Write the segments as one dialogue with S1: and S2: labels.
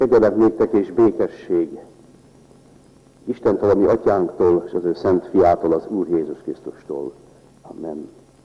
S1: Kegyelem néktek és békesség Istentől, a mi atyánktól, és az ő szent fiától, az Úr Jézus Krisztustól. Amen.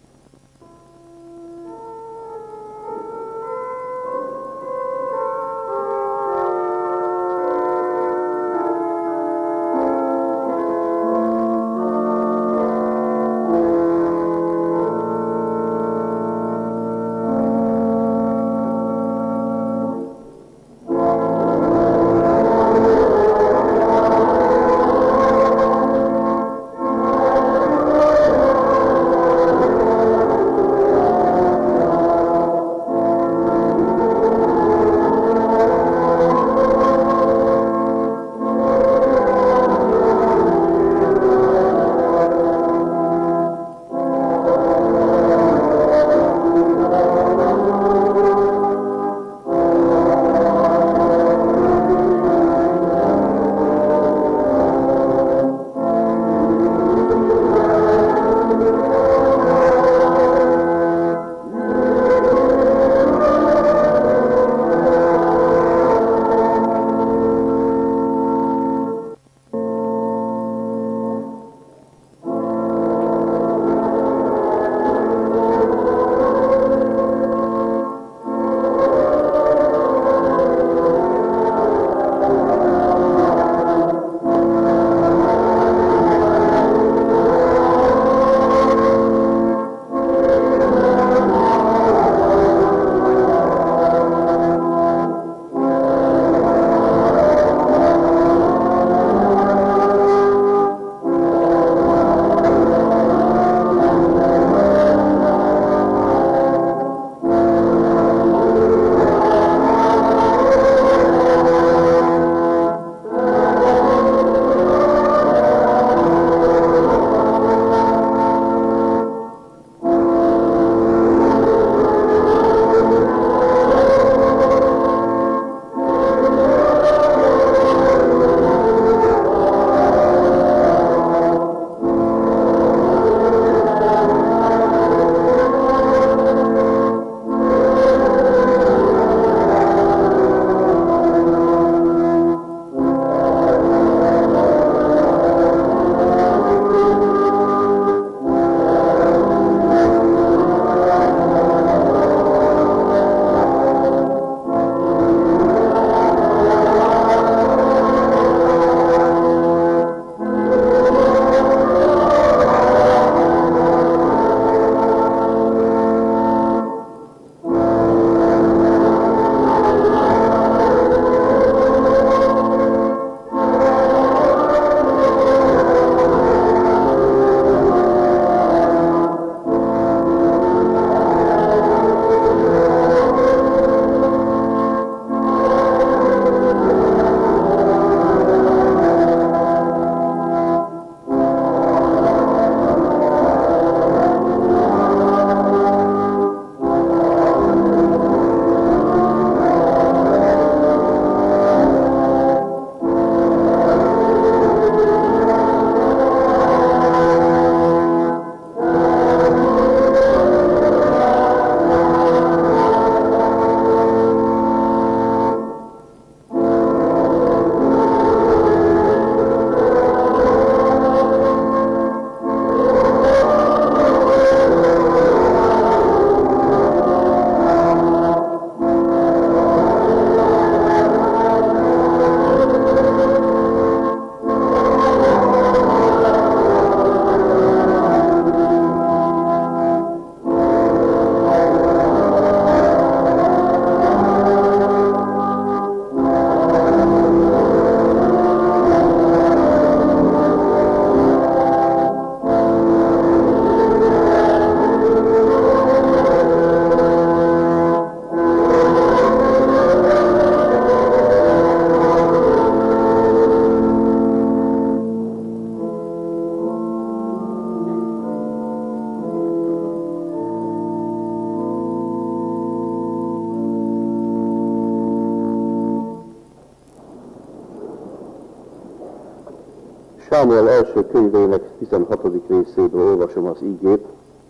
S1: Sámuel első könyvének 16. részéből olvasom az ígét,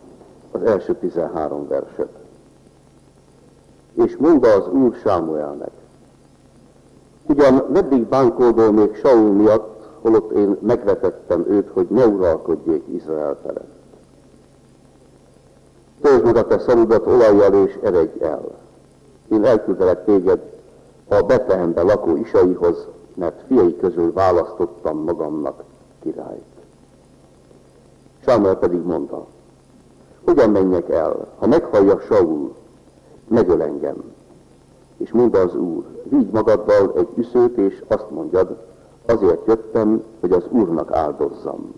S1: az első 13 verset. És mondta az Úr Sámuelnek, Ugyan meddig bánkolgol még Saul miatt, holott én megvetettem őt, hogy ne uralkodjék Izrael felett. Töltsd meg a te szarudat olajjal és eredj el. Én elküldelek téged a Betlehemben lakó Isaihoz, mert fiai közül választottam magamnak királyt. Sámuel pedig mondta, hogyan menjek el, ha meghallja Saul, megöl engem. És mondta az Úr, vigy magaddal egy üszőt, és azt mondjad, azért jöttem, hogy az Úrnak áldozzam.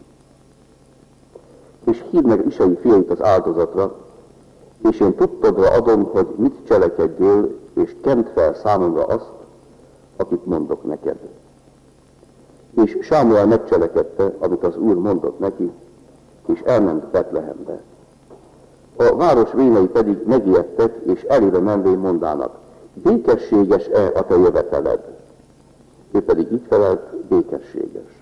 S1: És hívd meg Isai fiait az áldozatra, és én tudtodra adom, hogy mit cselekedjél, és kend fel számomra azt, akit mondok neked. És Sámuel megcselekedte, amit az Úr mondott neki, és elment Betlehembe. A város vénei pedig megijedtek, és elébe menvén mondának, békességes-e a te jöveteled? Ő pedig így felelt, békességes.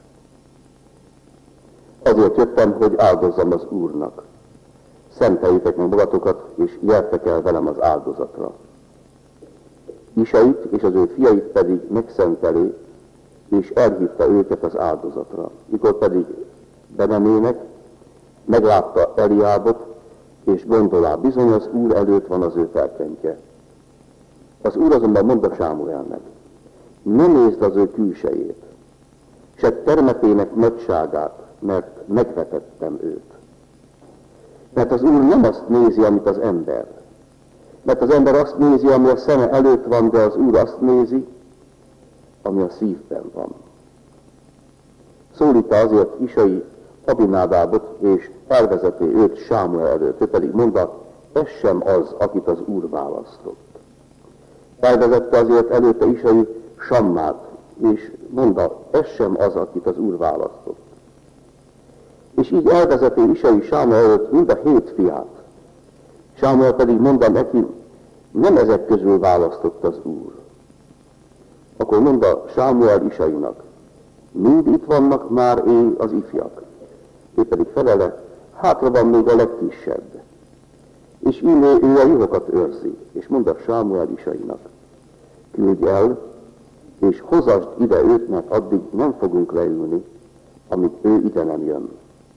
S1: Azért jöttem, hogy áldozzam az Úrnak. Szenteljétek meg magatokat, és gyertek el velem az áldozatra. Isait és az ő fiait pedig megszenteli, és elhívta őket az áldozatra. Mikor pedig bemenének, meglátta Eliábot, és gondolá, bizony az Úr előtt van az ő felkentje. Az Úr azonban mondta Sámuelnek, ne nézd az ő külsejét, se termetének nagyságát, mert megvetettem őt. Mert az Úr nem azt nézi, amit az ember. Mert az ember azt nézi, ami a szeme előtt van, de az Úr azt nézi, ami a szívben van. Szólítta azért Isai Abinádábot, és elvezeti őt Sámuel előtt. Ő pedig mondta, ez sem az, akit az Úr választott. Elvezette azért előtte Isai Sammát, és mondta, ez sem az, akit az Úr választott. És így elvezeti Isai Sámuel előtt mind a 7 fiát. Sámuel pedig mondta neki, nem ezek közül választott az Úr. Akkor mondta Sámuel Isainak, mind itt vannak már az ifjak. Ő pedig felele, hátra van még a legkisebb. És íme ő a juhokat őrzi, és mondta Sámuel Isainak, küldj el, és hozasd ide őt, mert addig nem fogunk leülni, amíg ő ide nem jön.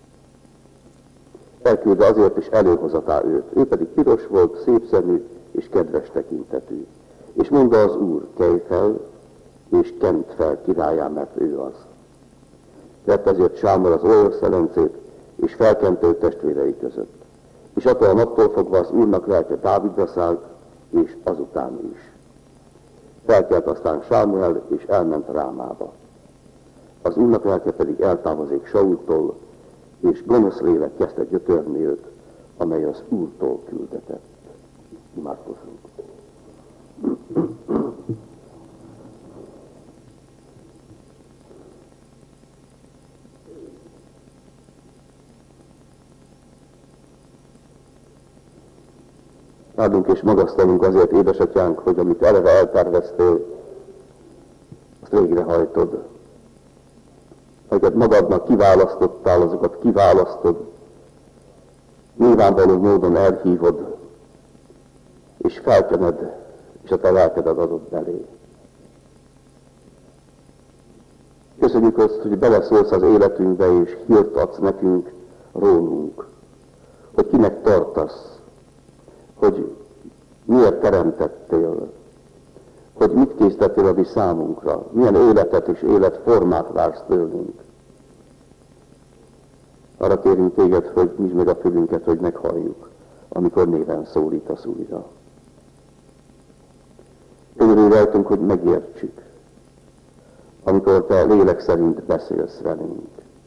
S1: Elküldte azért, és előhozatá őt. Ő pedig piros volt, szép szemű, és kedves tekintetű. És mondta az Úr, kelj fel, és kend fel királyá, mert ő az. Vett ezért Sámuel az olajszelencét, és felkente őt testvérei között. És attól a naptól fogva az Úrnak lelke Dávidra szállt, és azután is. Felkelt aztán Sámuel, és elment Rámába. Az Úrnak lelke pedig eltávozik Saultól, és gonosz lélek kezdte gyötörni őt, amely az Úrtól küldetett. Imádkozzunk. Áldunk és magasztalunk azért, édesatyánk, hogy amit eleve elterveztél, azt végrehajtod. Amiket magadnak kiválasztottál, azokat kiválasztod, nyilvánvaló módon elhívod, és felkened, és a te lelkedet adod belé. Köszönjük azt, hogy beleszólsz az életünkbe, és hírt adsz nekünk rólunk, hogy kinek tartasz, hogy miért teremtettél, hogy mit készítettél a mi számunkra, milyen életet és életformát vársz tőlünk. Arra kérünk téged, hogy nyisd meg a fülünket, hogy meghalljuk, amikor néven szólítasz újra. Örülj rajtunk, hogy megértsük, amikor te lélek szerint beszélsz velünk.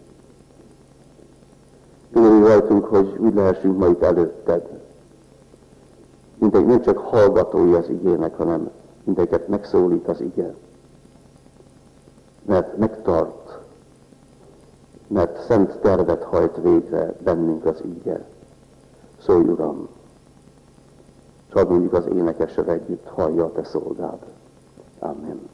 S1: Örülj rajtunk, hogy úgy lehessünk ma itt előtted, mindegy nem csak hallgatói az igének, hanem mindegyiket megszólít az ige. Mert megtart, mert szent tervet hajt végre bennünk az ige. Szólj, Uram, és hadd mondjuk az énekessel együtt, hallja a te szolgád. Amen.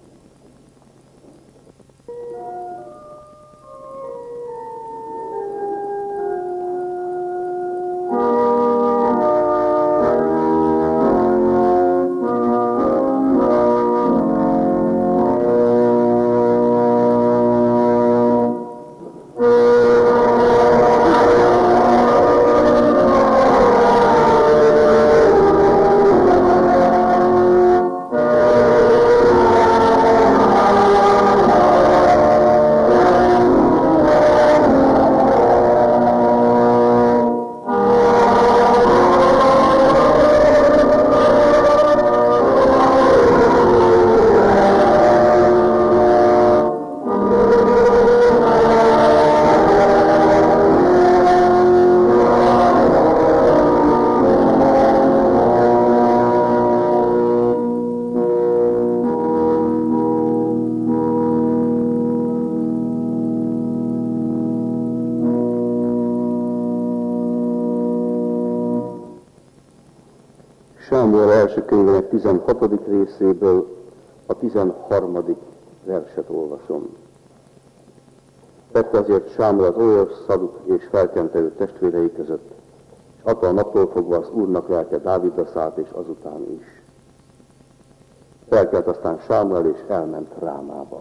S1: Sámuel első könyvének 16. részéből a 13. verset olvasom. Tette azért Sámuel az Orjos, Szaduk és felkente őt testvérei között, és attól a naptól fogva az Úrnak lelke Dávidra szállt, és azután is. Felkelt aztán Sámuel, és elment Rámába.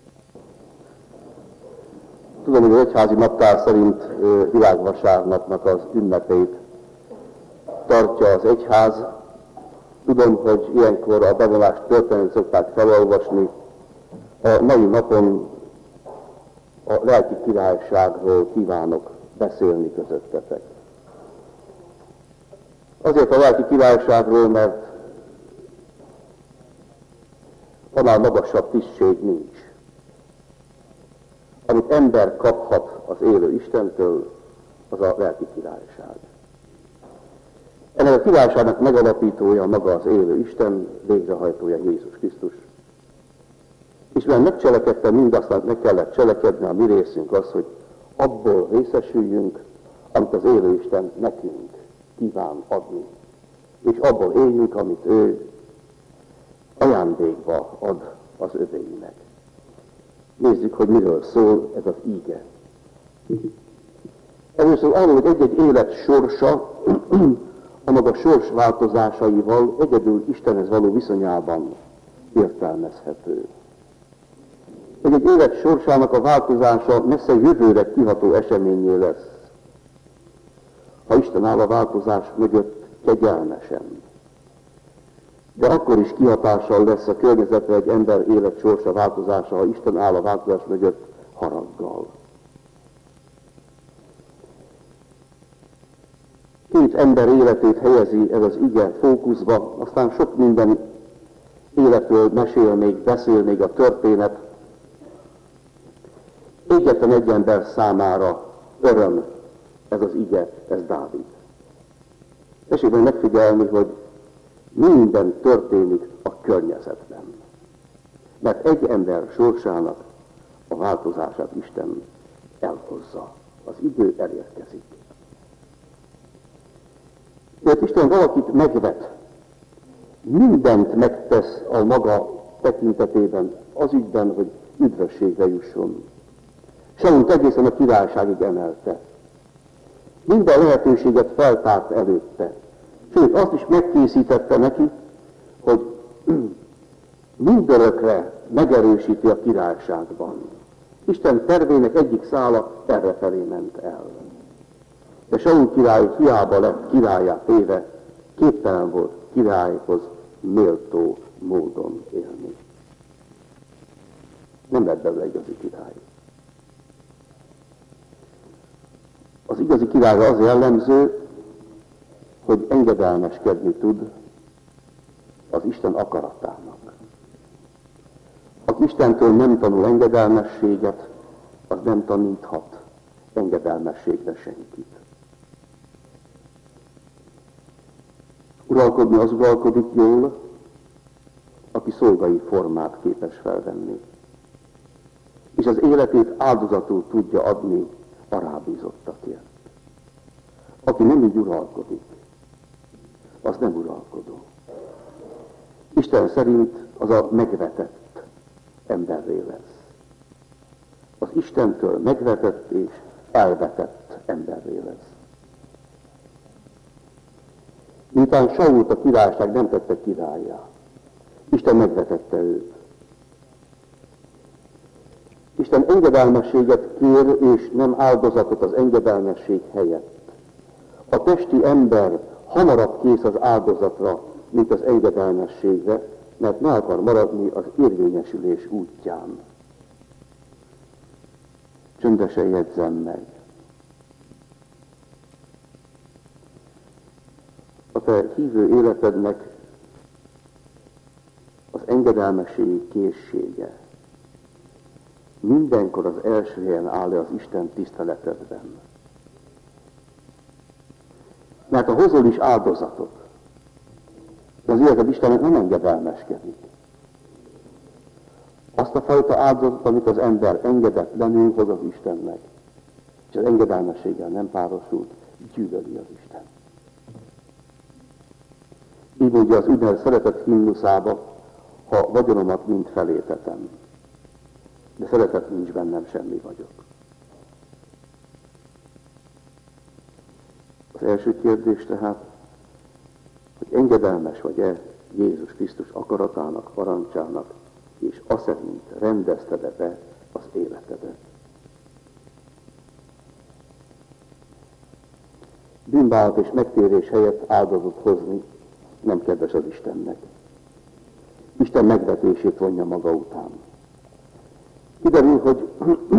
S1: Tudom, hogy az egyházi naptár szerint világvasárnapnak az ünnepét tartja az egyház. Tudom, hogy ilyenkor a bevonás történetét szokták felolvasni. A mai napon a lelki királyságról kívánok beszélni közöttetek. Azért a lelki királyságról, mert annál magasabb tisztség nincs. Amit ember kaphat az élő Istentől, az a lelki királyság. Ennek a királyságnak megalapítója maga az élő Isten, végrehajtója Jézus Krisztus. És mert megcselekedte mindazt, amit meg kellett cselekedni, a mi részünk az, hogy abból részesüljünk, amit az élő Isten nekünk kíván adni. És abból éljünk, amit ő ajándékba ad az övéinek. Nézzük, hogy miről szól ez az íge. Először arról, hogy egy-egy élet sorsa a maga sors változásaival egyedül Istenhez való viszonyában értelmezhető. Egy élet sorsának a változása messze jövőre kiható eseményé lesz, ha Isten áll a változás mögött kegyelmesen. De akkor is kihatással lesz a környezetre egy ember élet sorsa változása, ha Isten áll a változás mögött haraggal. Két ember életét helyezi ez az ige fókuszba, aztán sok minden életről mesél még, beszél még a történet. Egyetlen egy ember számára öröm ez az ige, ez Dávid. Tessék meg megfigyelni, hogy minden történik a környezetben. Mert egy ember sorsának a változását Isten elhozza. Az idő elérkezik. Mert Isten valakit megvet, mindent megtesz a maga tekintetében, az ügyben, hogy üdvösségre jusson. Sault egészen a királyságig emelte. Minden lehetőséget feltárt előtte. Sőt, azt is megkészítette neki, hogy mindörökre megerősíti a királyságban. Isten tervének egyik szála errefelé ment el. De Saul király hiába lett királlyá téve, képtelen volt királyhoz méltó módon élni. Nem lett belőle igazi király. Az igazi királyra az jellemző, hogy engedelmeskedni tud az Isten akaratának. Aki Istentől nem tanul engedelmességet, az nem taníthat engedelmességre senkit. Uralkodni az uralkodik jól, aki szolgai formát képes felvenni, és az életét áldozatul tudja adni a rábízottakért. Aki nem így uralkodik, az nem uralkodó. Isten szerint az a megvetett emberré lesz. Az Istentől megvetett és elvetett emberré lesz. Miután Sault a királyság nem tette királlyá, Isten megvetette őt. Isten engedelmességet kér, és nem áldozatot az engedelmesség helyett. A testi ember hamarabb kész az áldozatra, mint az engedelmességre, mert ne akar maradni az érvényesülés útján. Csöndesen jegyzem meg. A te hívő életednek az engedelmességi készsége mindenkor az első helyen áll az Isten tiszteletedben. Mert ha hozol is áldozatot, de az életed Istennek nem engedelmeskedik. Azt a fajta áldozatot, amit az ember engedetlenül hoz az Istennek, és az engedelmességgel nem párosult, gyűlöli az Isten. Így mondja az úgynevezett szeretet himnuszába, ha vagyonomat mind felétetem, de szeretet nincs bennem, semmi vagyok. Az első kérdés tehát, hogy engedelmes vagy-e Jézus Krisztus akaratának, parancsának, és azt szerint rendezted-e be az életedet. Bűnbálat és megtérés helyett áldozatot hozni nem kedves az Istennek. Isten megvetését vonja maga után. Kiderül, hogy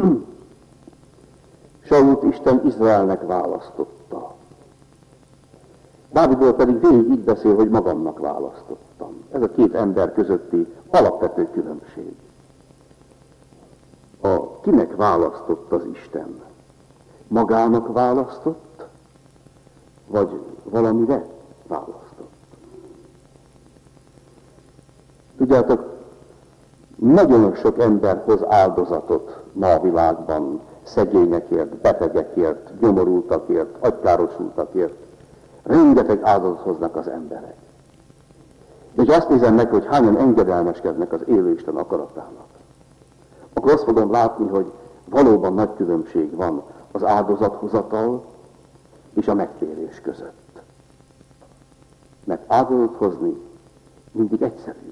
S1: Sault Isten Izraelnek választotta. Dávidról pedig végig így beszél, hogy magamnak választottam. Ez a két ember közötti alapvető különbség. Kinek választott az Isten? Magának választott, vagy valamire választott? Tudjátok, nagyon sok ember hoz áldozatot ma a világban, szegényekért, betegekért, gyomorultakért, agykárosultakért. Rengeteg áldozatot hoznak az emberek. De ha azt nézem meg, hogy hányan engedelmeskednek az élő Isten akaratának, akkor azt fogom látni, hogy valóban nagy különbség van az áldozathozatal és a megtérés között. Mert áldozatot hozni mindig egyszerűbb.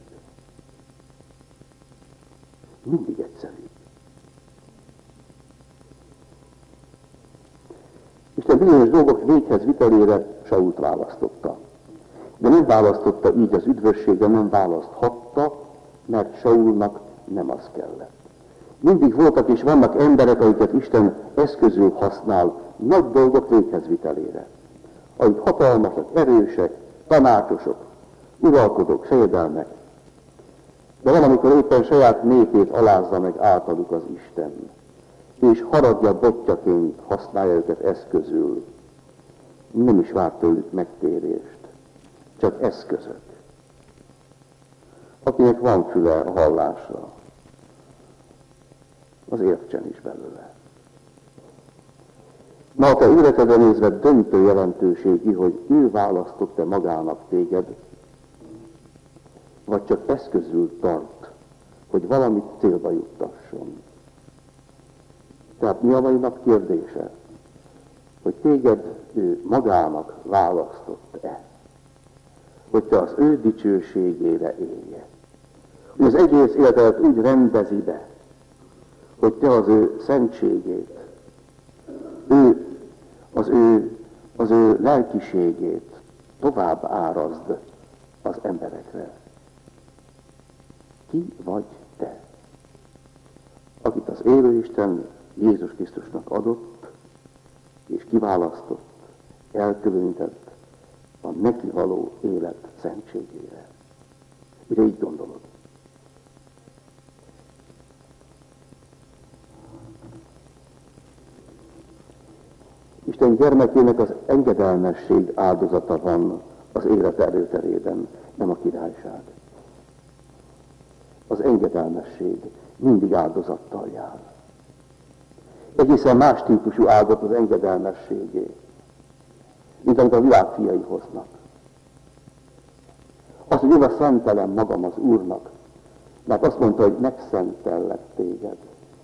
S1: Mindig egyszerűbb. Isten bizonyos dolgok véghez vitelére Sault választotta. De nem választotta így az üdvösségre, nem választhatta, mert Saulnak nem az kellett. Mindig voltak és vannak emberek, akiket Isten eszközül használ nagy dolgok véghez vitelére. Akik hatalmasak, erősek, tanácsosok, uralkodók, fejedelmek. De valamikor éppen saját népét alázza meg általuk az Isten, és haragja botjaként használja őket eszközül. Nem is vár tőlük megtérést, csak eszközök. Akinek van füle a hallásra, az értsen is belőle. Na, a te életedre nézve döntő jelentőségi, hogy ő választott-e magának téged, vagy csak eszközül tart, hogy valamit célba juttasson. Tehát mi a mai nap kérdése? Hogy téged ő magának választott-e? Hogy te az ő dicsőségére élje. Hogy az egész életedet úgy rendezi be, hogy te az ő szentségét, az ő lelkiségét tovább árazd az emberekre. Ki vagy te, akit az élő Isten Jézus Krisztusnak adott, és kiválasztott, elkülönített a neki való élet szentségére. Mire így gondolod? Isten gyermekének az engedelmesség áldozata van az élet előterében, nem a királyság. Az engedelmesség mindig áldozattal jár. Egészen más típusú áldozat az engedelmességé, mint amit a világ fiai hoznak. Azt, hogy én szentelem magam az Úrnak, mert azt mondta, hogy megszentellek téged.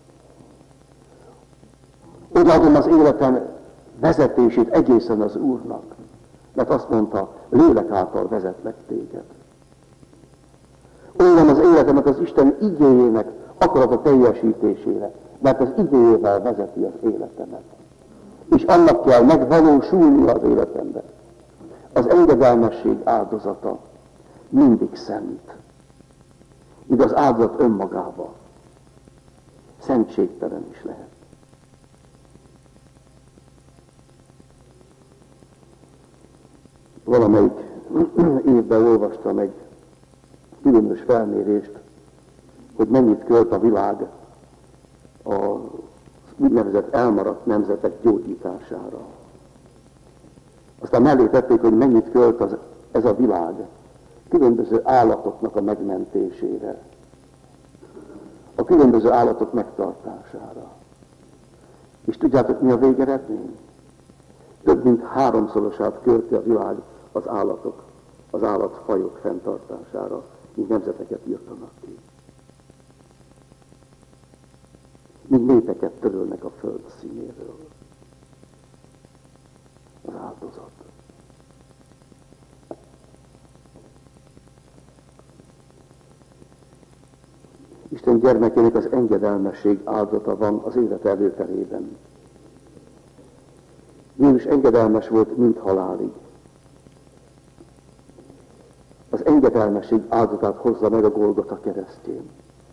S1: Odaadom az életem vezetését egészen az Úrnak, mert azt mondta, lélek által vezetlek téged. Odaadom az életemet az Isten igéjének akarata teljesítésére, mert az igéjével vezeti az életemet. És annak kell megvalósulni az életemben. Az engedelmesség áldozata mindig szent. Míg az áldozat önmagában szentségtelen is lehet. Valamelyik évben olvastam egy különös felmérést, hogy mennyit költ a világ az úgynevezett elmaradt nemzetek gyógyítására. Aztán mellé tették, hogy mennyit költ ez a világ különböző állatoknak a megmentésére, a különböző állatok megtartására. És tudjátok, mi a végeredmény? Több mint 3-szorosát költi a világ az állatok az állatfajok fenntartására, míg nemzeteket írtanak ki. Míg népeket törölnek a föld színéről. Az áldozat. Isten gyermekének az engedelmesség áldozata van az élet előterében. Jézus engedelmes volt mind halálig. Az engedelmesség áldozatát hozza meg a Golgota keresztjén.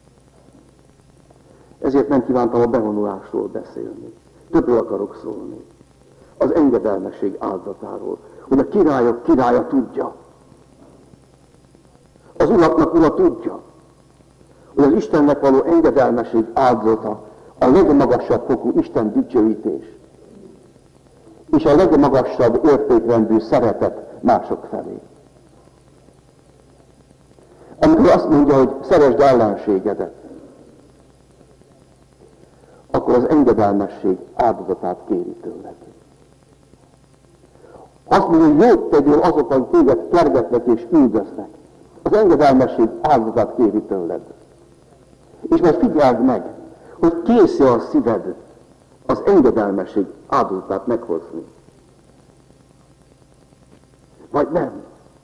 S1: Ezért nem kívántam a bevonulásról beszélni. Többről akarok szólni. Az engedelmesség áldozatáról. Hogy a királyok királya tudja. Az uraknak ura tudja. Hogy az Istennek való engedelmesség áldozata a legmagasabb fokú Isten dicsőítés. És a legmagasabb értékrendű szeretet mások felé. Amikor azt mondja, hogy szeresd ellenségedet, akkor az engedelmesség áldozatát kéri tőled. Azt mondja, hogy jót tegyél azok, akik téged kergetnek és üldöznek. Az engedelmesség áldozatát kéri tőled. És most figyeld meg, hogy kész a szíved az engedelmesség áldozatát meghozni. Vagy nem.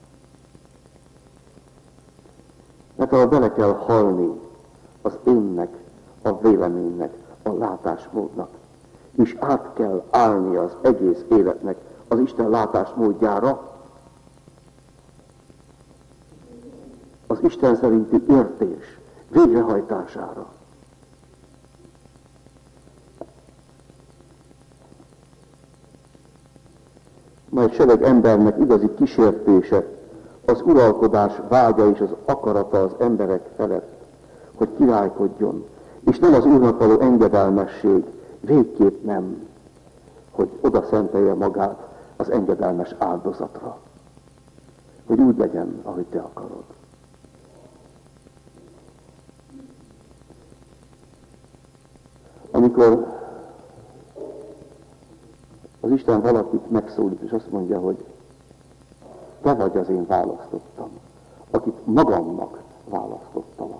S1: Mert arra bele kell halni az énnek, a véleménynek, a látásmódnak. És át kell állni az egész életnek az Isten látásmódjára, az Isten szerinti értés végrehajtására. Majd sereg embernek igazi kísértése az uralkodás vágya és az akarata az emberek felett, hogy királykodjon, és nem az Úrnak való engedelmesség, végképp nem, hogy oda szentelje magát az engedelmes áldozatra, hogy úgy legyen, ahogy te akarod. Amikor az Isten valakit megszólít, és azt mondja, hogy te vagy az én választottam, akit magamnak választottalak.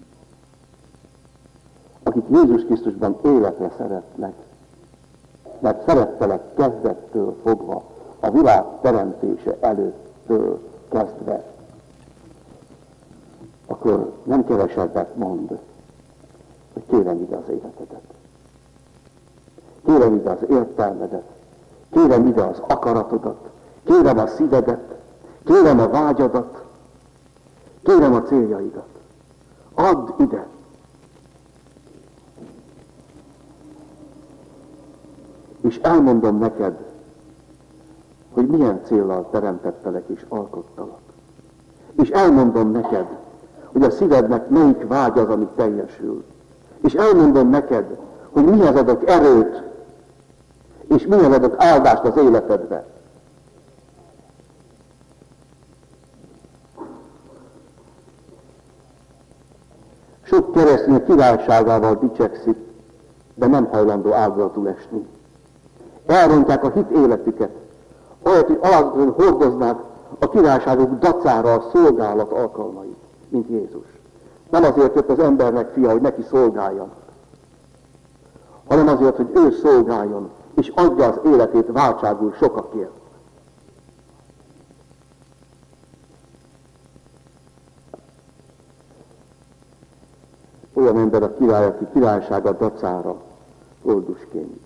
S1: Akit Jézus Krisztusban életre szeretnek, mert szerettelek kezdettől fogva, a világ teremtése előttől kezdve, akkor nem kevesebbet mond, hogy kérem ide az életedet. Kérem ide az értelmedet, kérem ide az akaratodat, kérem a szívedet, kérem a vágyadat, kérem a céljaidat. Add ide. És elmondom neked, hogy milyen céllal teremtettelek és alkottalak. És elmondom neked, hogy a szívednek melyik vágy az, ami teljesül. És elmondom neked, hogy mihez adok erőt, és mihez adok áldást az életedbe. Sok keresztény királyságával dicsekszik, de nem hajlandó áldozatul esni. Elrontják a hit életüket, olyat, hogy alázatosan hordoznák a királyságok dacára a szolgálat alkalmait, mint Jézus. Nem azért jött az embernek fia, hogy neki szolgáljon, hanem azért, hogy ő szolgáljon, és adja az életét váltságul sokakért. Olyan ember a király, aki királysága dacára oldusként.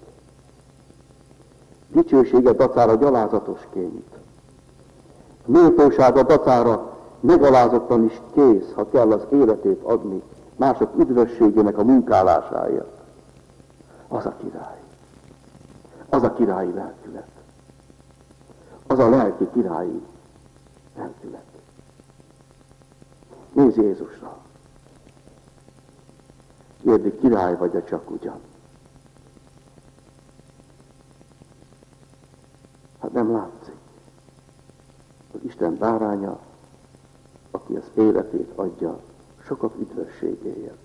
S1: Dicsősége dacára gyalázatosként. Méltósága dacára megalázottan is kész, ha kell az életét adni mások üdvösségének a munkálásáért. Az a király. Az a királyi lelkület. Az a lelki királyi lelkület. Nézz Jézusra. Kérdi, király vagy-e csak ugyan? Hát nem látszik. Az Isten báránya, aki az életét adja sokak üdvösségéért.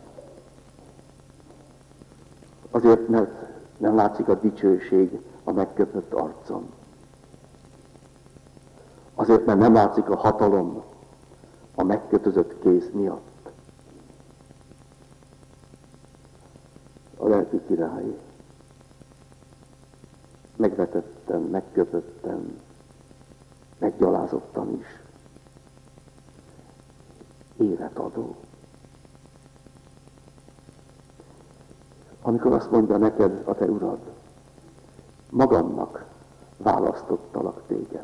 S1: Azért, mert nem látszik a dicsőség a megköpött arcon. Azért, azért, mert nem látszik a hatalom a megkötözött kéz miatt. A lelki király megvetetten, megkötötten, meggyalázottan is életadó. Amikor azt mondja neked a te urad, magamnak választottalak téged.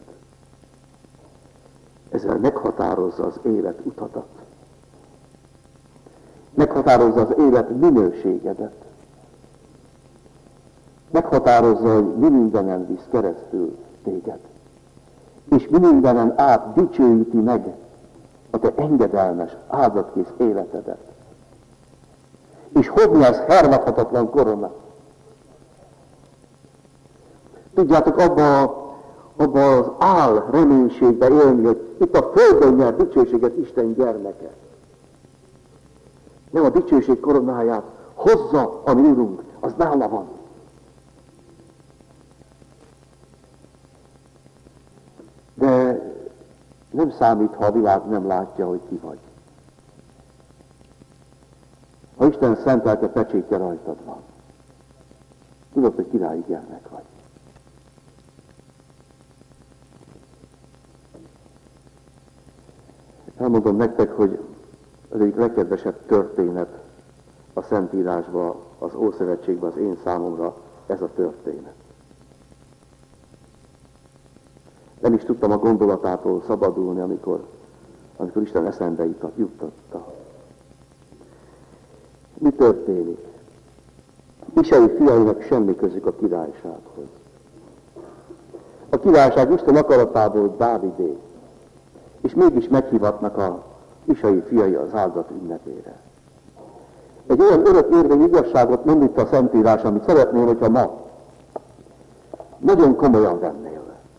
S1: Ezzel meghatározza az élet utadat. Meghatározza az élet minőségedet. Meghatározza, hogy mi mindenen visz keresztül téged. És mi mindenen át dicsőíti meg a te engedelmes, áldatkész életedet. És hogy lesz hervadhatatlan korona. Tudjátok, abba az áll reménységbe élni, hogy itt a földön nyer dicsőséget Isten gyermeke. Nem a dicsőség koronáját hozza a mi Urunk, az nála van. De nem számít, ha a világ nem látja, hogy ki vagy. Ha Isten szentelte pecsétje rajtad van, tudod, hogy királyi gyermek vagy. Elmondom nektek, hogy az egyik legkedvesebb történet a Szentírásban, az Ószövetségben az én számomra ez a történet. Nem is tudtam a gondolatától szabadulni, amikor Isten eszembe juttatta. Mi történik? Isai fiainak semmi közük a királysághoz. A királyság Isten akaratából Dávidé, és mégis meghívatnak a Isai fiai az áldott ünnepére. Egy olyan örök érvényű igazságot mond itt a Szentírás, amit szeretnél, hogyha ma nagyon komolyan vennél.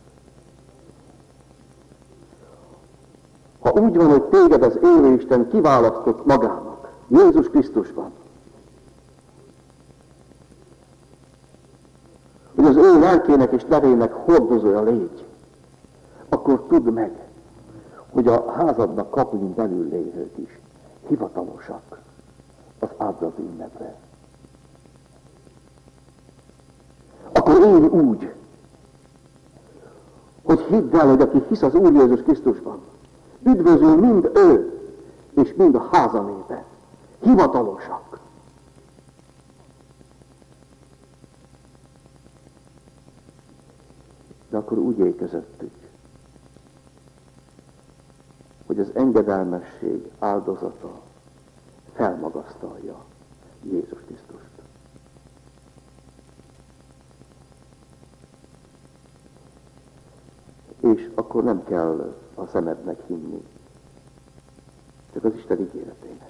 S1: Ha úgy van, hogy téged az élő Isten kiválasztott magának, Jézus Krisztusban, hogy az ő lelkének és nevének hordozója légy, akkor tudd meg, hogy a házadnak kapuin belül lévők is hivatalosak az áldott ünnepre. Akkor élj úgy, hogy hidd el, hogy aki hisz az Úr Jézus Krisztusban, üdvözül mind ő, és mind a háza népe. Hivatalosak. De akkor úgy élj közöttük, hogy az engedelmesség áldozata felmagasztalja Jézus Krisztust. És akkor nem kell a szemednek hinni, csak az Isten ígéretének.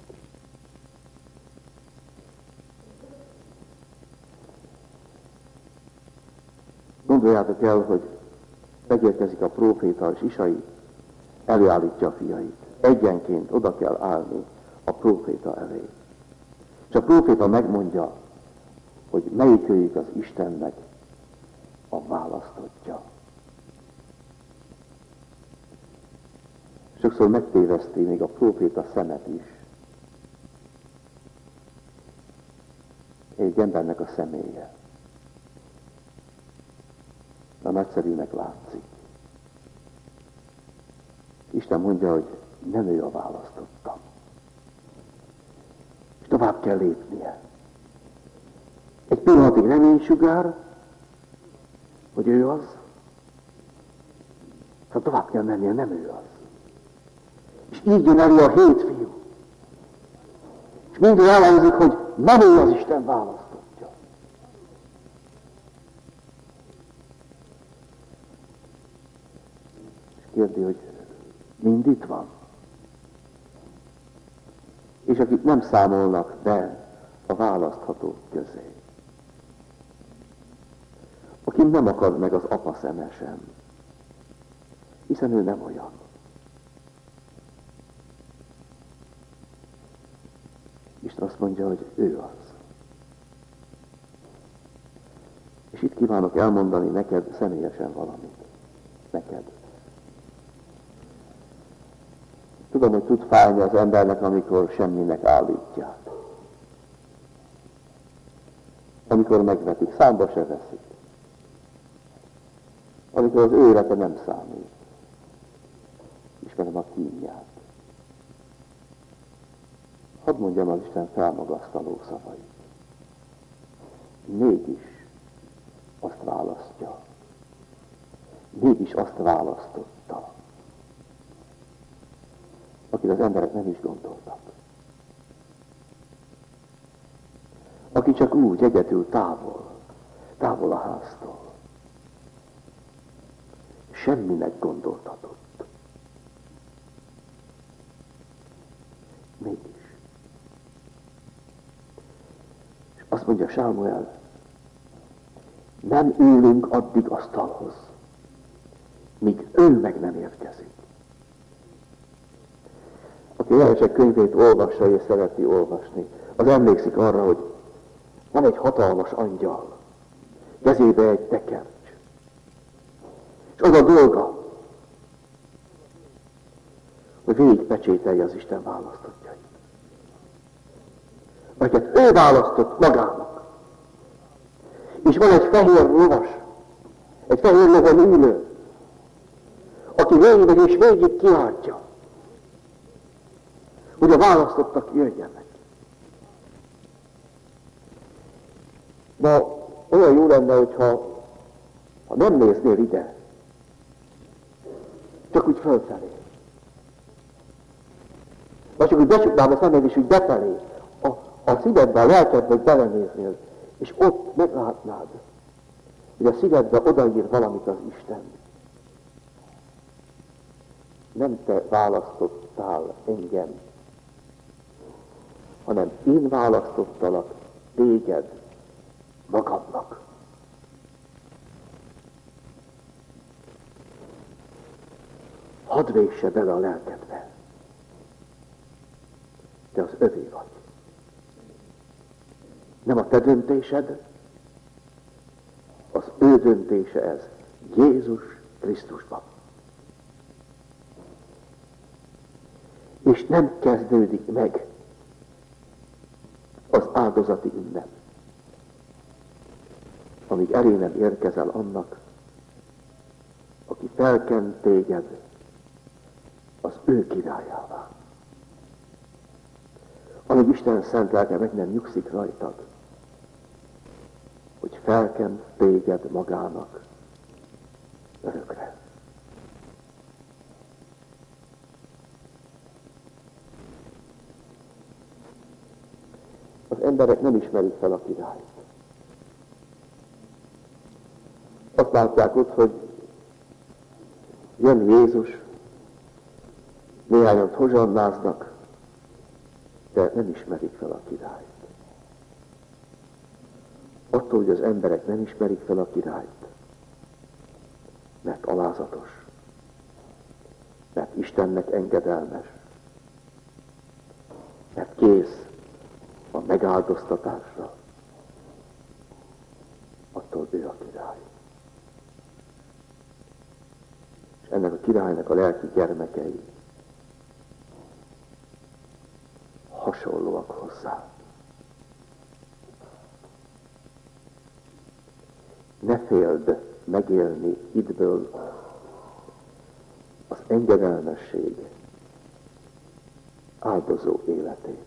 S1: Gondoljátok el, hogy megérkezik a próféta, és Isai előállítja a fiait. Egyenként oda kell állni a próféta elé. És a próféta megmondja, hogy melyikőjük az Istennek a választottja. Sokszor megtéveszti még a próféta szemet is. Egy embernek a személye. A nagyszerűnek látszik. Isten mondja, hogy nem ő a választotta. És tovább kell lépnie. Egy pillanatig reménysugár, hogy ő az, szóval tovább kell mennie, nem ő az. És így jön elő a 7 fiú. És mindig elhangzik, hogy nem ő az Isten választottja. És kérdi, hogy mind itt van. És akik nem számolnak be a választhatók közé. Aki nem akad meg az apa szeme sem. Hiszen ő nem olyan. Isten azt mondja, hogy ő az. És itt kívánok elmondani neked személyesen valamit. Neked. Tudom, hogy tud fájni az embernek, amikor semminek állítják. Amikor megvetik, számba se veszik. Amikor az ő élete nem számít. Ismerem a kínját. Hadd mondjam az Isten felmagasztaló szavait. Mégis azt választja. Mégis azt választotta, akit az emberek nem is gondoltak. Aki csak úgy egyedül távol a háztól. Semminek gondoltatott. Mégis. És azt mondja Sámuel, nem ülünk addig asztalhoz, míg ő meg nem érkezik. Aki Jelenések könyvét olvassa és szereti olvasni, az emlékszik arra, hogy van egy hatalmas angyal, kezébe egy tekercs. És az a dolga, hogy végigpecsételje az Isten választottjait. Akiket ő választott magának. És van egy fehér lovas, egy fehér lovon ülő, aki végig és végig kiáltja, hogy a választottak jöjjenek. Ma olyan jó lenne, hogyha nem néznél ide, csak úgy fölfelé. Vagy csak úgy becsuknám a szemed, és úgy befelé, a szívedbe, a lelkedbe belenéznél, és ott meglátnád, hogy a szívedbe odaír valamit az Isten. Nem te választottál engem, hanem én választottalak téged magamnak. Hadd vésse bele a lelkedbe. Te az övé vagy. Nem a te döntésed, az ő döntése ez. Jézus Krisztusban. És nem kezdődik meg az áldozati ünnep, amíg elé nem érkezel annak, aki felkent téged az ő királyává. Amíg Isten szent lelke meg nem nyugszik rajtad, hogy felkent téged magának örökre. Az emberek nem ismerik fel a királyt. Azt látják ott, hogy jön Jézus, néhányan hozsannáznak, de nem ismerik fel a királyt. Attól, hogy az emberek nem ismerik fel a királyt, mert alázatos, mert Istennek engedelmes, mert kész a megáldoztatásra, attól ő a király. És ennek a királynak a lelki gyermekei hasonlóak hozzá. Ne féld megélni hitből az engedelmesség áldozó életét.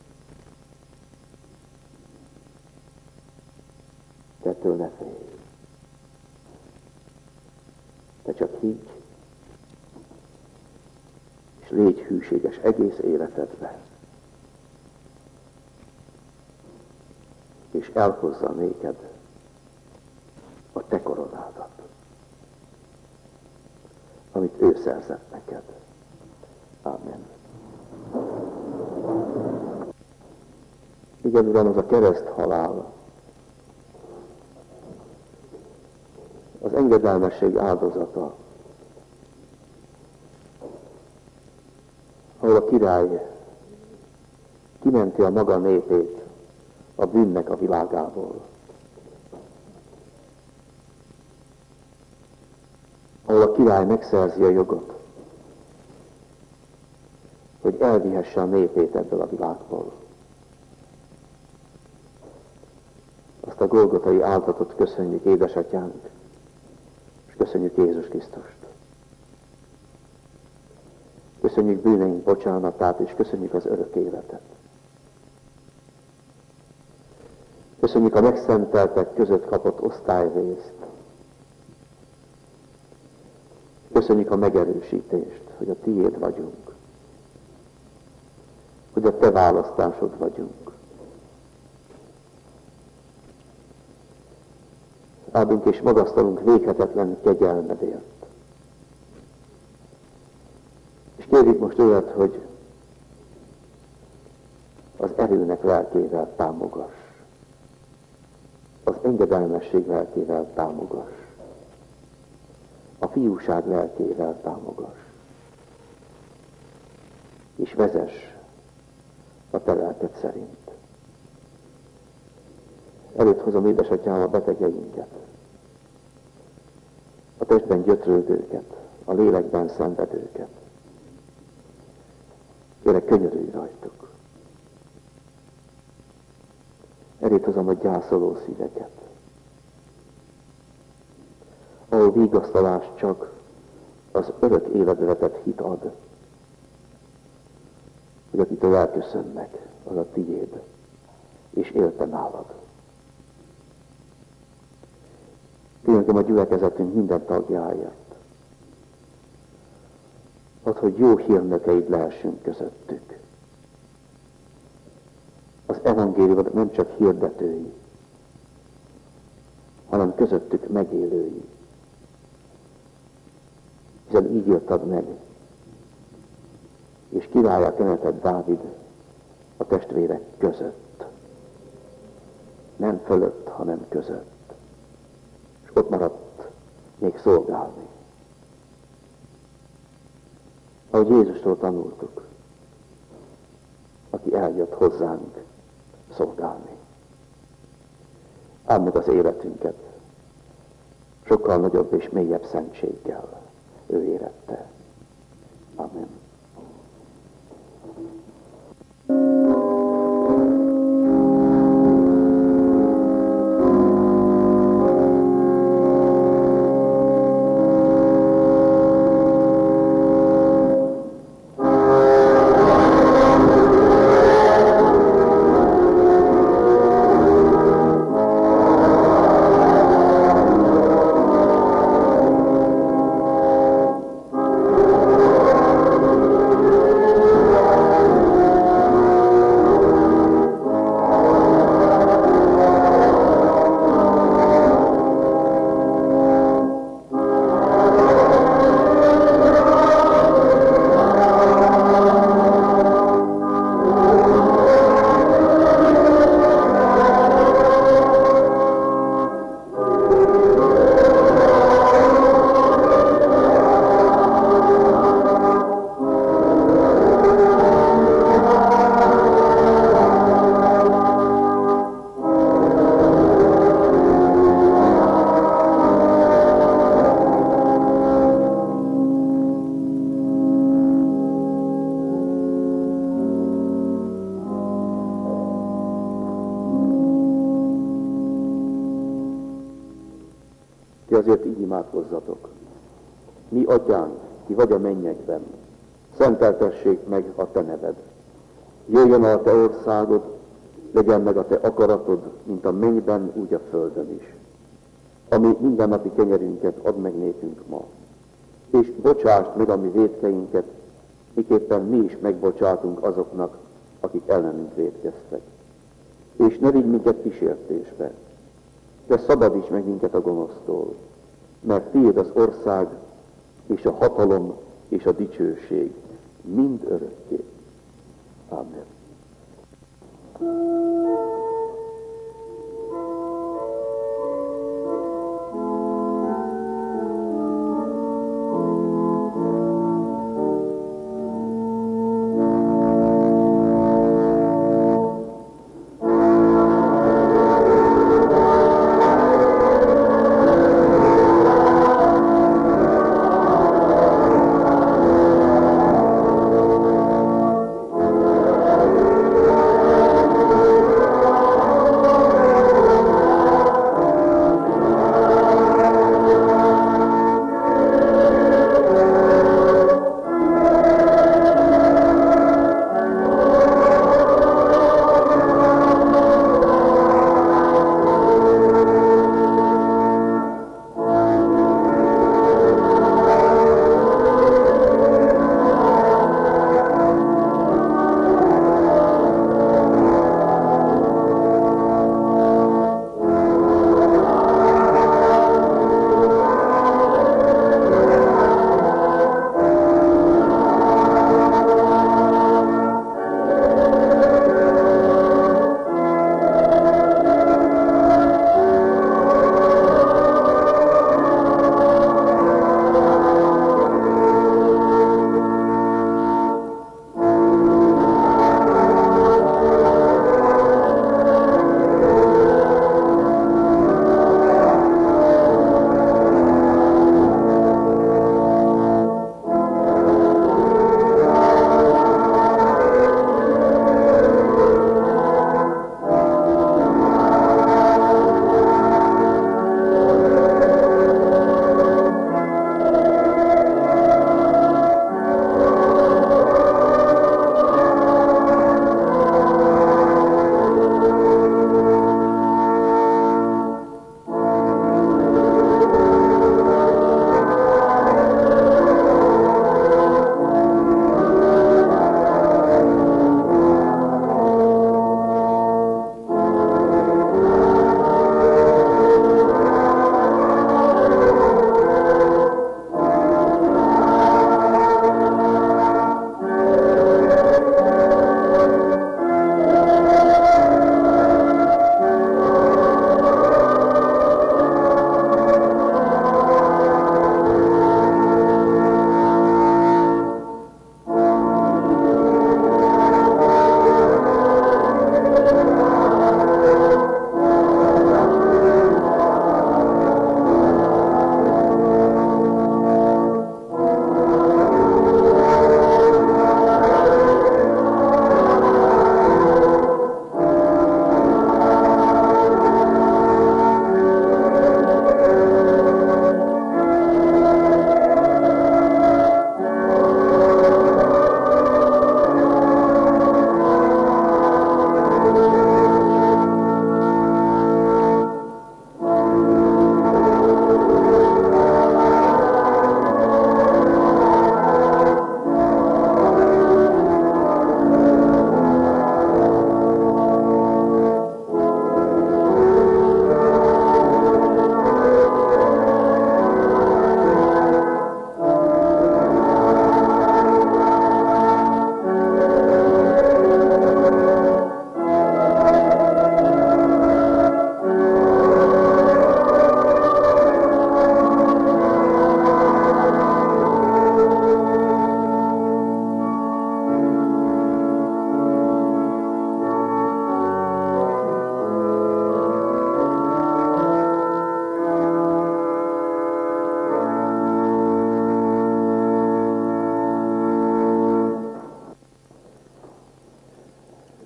S1: Ettől ne félj. Te csak higgy, és légy hűséges egész életedben. És elhozza néked a te koronádat, amit ő szerzett neked. Amen. Igen, Uram, az a kereszt halál, az engedelmesség áldozata, ahol a király kimenti a maga népét a bűnnek a világából. Ahol a király megszerzi a jogot, elvihesse a népét ebből a világból. Azt a golgotai áldozatot köszönjük, édesatyánk, és köszönjük Jézus Krisztust. Köszönjük bűneink bocsánatát, és köszönjük az örök életet. Köszönjük a megszenteltek között kapott osztályrészt. Köszönjük a megerősítést, hogy a tiéd vagyunk, hogy a te választásod vagyunk. Áldunk és magasztalunk véghetetlen kegyelmedért. És kérjük most olyat, hogy az erőnek lelkével támogass, az engedelmesség lelkével támogass, a fiúság lelkével támogass, és vezess a te lelked szerint. Előtt hozom, édesatyám, a betegeinket, a testben gyötrődőket, a lélekben szenvedőket. Kérlek, könyörülj rajtuk. Elét hozom a gyászoló szíveket, ahol vigasztalást csak az örök életbe vetett hit ad, hogy akitől elköszönnek, az a tiéd, és élte nálad. Kérlek a gyülekezetünk minden tagjáért. Add, hogy jó hírnökeid lehessünk közöttük. Az evangéliumot nem csak hirdetői, hanem közöttük megélői. Hiszen így írtad meg, és királlyá keneted Dávid a testvérek között. Nem fölött, hanem között. És ott maradt még szolgálni. Ahogy Jézustól tanultuk, aki eljött hozzánk szolgálni. Áld meg az életünket sokkal nagyobb és mélyebb szentséggel. Ő érette. Amen. Azért így imádkozzatok. Mi, atyánk, ki vagy a mennyekben, szenteltessék meg a te neved. Jöjjön a te országod, legyen meg a te akaratod, mint a mennyben, úgy a földön is. Ami mindennapi kenyerünket add meg nékünk ma. És bocsásd meg a mi vétkeinket, miképpen mi is megbocsátunk azoknak, akik ellenünk vétkeztek. És ne vigy minket kísértésbe, de szabadíts meg minket a gonosztól, mert tiéd az ország, és a hatalom, és a dicsőség mind örökké. Amen.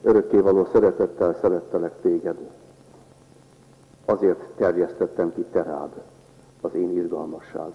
S1: örökkévaló szeretettel szerettelek téged. Azért terjesztettem ki te rád az én irgalmasságom.